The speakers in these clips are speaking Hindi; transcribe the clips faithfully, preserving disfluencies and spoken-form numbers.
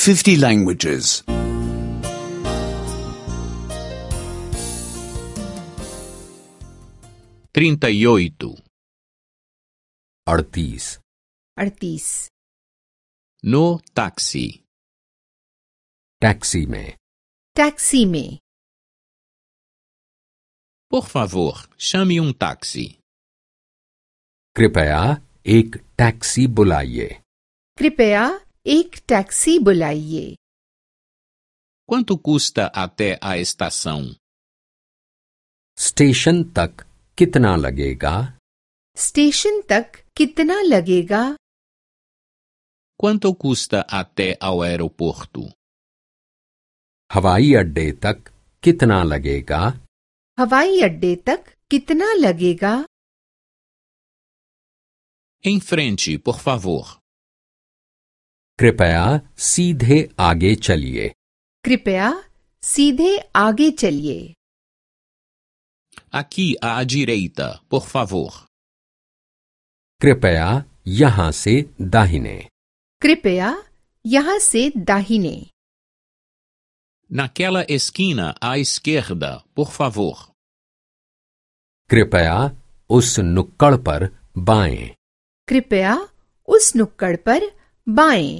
fifty languages. trinta e oito, अड़तीस, अड़तीस, no táxi, टैक्सी में, टैक्सी में, por favor, chame um táxi. कृपया एक टैक्सी बुलाइए। कृपया एक टैक्सी बुलाइए। Quanto custa até a estação? Station तक कितना लगेगा? स्टेशन तक कितना लगेगा? Quanto custa até ao aeroporto? हवाई अड्डे तक कितना लगेगा? हवाई अड्डे तक कितना लगेगा? Em frente, por favor. कृपया सीधे आगे चलिए। कृपया सीधे आगे चलिए। Aqui à direita, por favor. कृपया यहाँ से दाहिने। कृपया यहाँ से दाहिने। Naquela esquina à esquerda, por favor. कृपया उस नुक्कड़ पर बाएं। कृपया उस नुक्कड़ पर बाएं।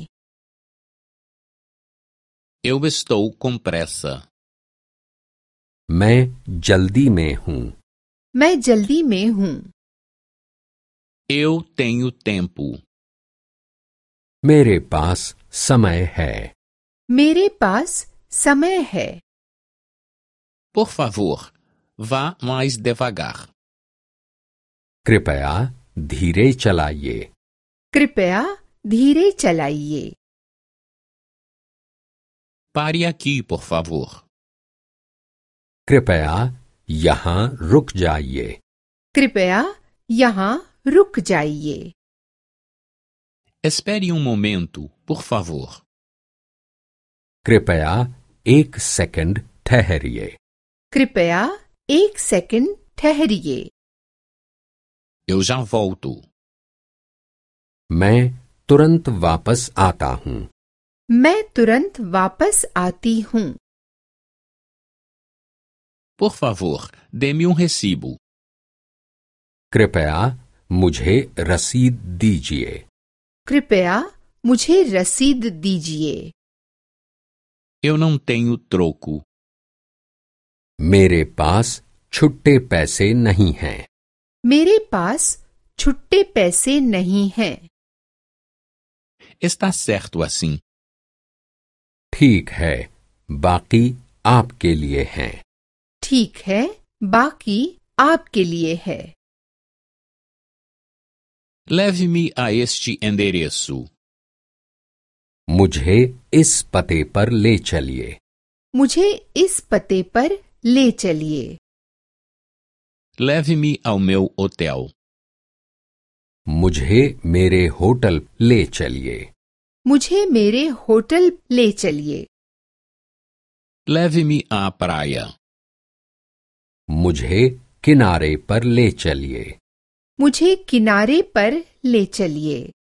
Eu estou com pressa. मैं जल्दी में हूँ। मैं जल्दी में हूँ। Eu tenho tempo. मेरे पास समय है। मेरे पास समय है। Por favor, vá mais devagar. कृपया धीरे चलाइए। कृपया धीरे चलाइए। Pare aqui, por favor. कृपया यहाँ रुक जाइए। कृपया यहाँ रुक जाइए। Espere um momento, por favor. कृपया एक सेकंड ठहरिए। कृपया एक सेकंड ठहरिए। Eu já volto. मैं तुरंत वापस आता हूँ। मैं तुरंत वापस आती हूँ। Por favor, dê-me um recibo. कृपया मुझे रसीद दीजिए। कृपया मुझे रसीद दीजिए। Eu não tenho troco. मेरे पास छुट्टे पैसे नहीं हैं। मेरे पास छुट्टे पैसे नहीं हैं। Está certo assim. ठीक है, बाकी आपके लिए हैं। ठीक है, बाकी आपके लिए है। Leve-me a este endereço. मुझे इस पते पर ले चलिए। मुझे इस पते पर ले चलिए। Leve-me ao meu hotel. मुझे मेरे होटल ले चलिए। मुझे मेरे होटल ले चलिए। Leve-me à praia. मुझे किनारे पर ले चलिए। मुझे किनारे पर ले चलिए।